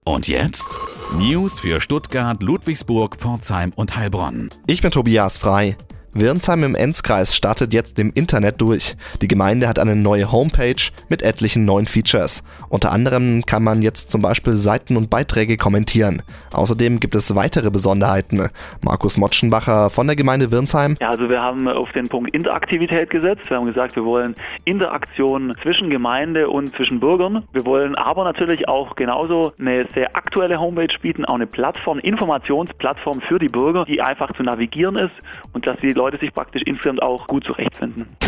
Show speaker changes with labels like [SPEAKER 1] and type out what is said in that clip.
[SPEAKER 1] Und jetzt News für Stuttgart, Ludwigsburg, Pforzheim und Heilbronn.
[SPEAKER 2] Ich bin Tobias Frei. Wirnsheim im Enzkreis startet jetzt im Internet durch. Die Gemeinde hat eine neue Homepage mit etlichen neuen Features. Unter anderem kann man jetzt zum Beispiel Seiten und Beiträge kommentieren. Außerdem gibt es weitere Besonderheiten. Markus Motschenbacher von der Gemeinde Wirnsheim.
[SPEAKER 3] Ja, also wir haben auf den Punkt Interaktivität gesetzt. Wir haben gesagt, wir wollen Interaktion zwischen Gemeinde und zwischen Bürgern. Wir wollen aber natürlich auch genauso eine sehr aktuelle Homepage bieten, auch eine Plattform, Informationsplattform für die Bürger, die einfach zu navigieren ist und dass die Leute sich praktisch insgesamt auch gut zurechtfinden.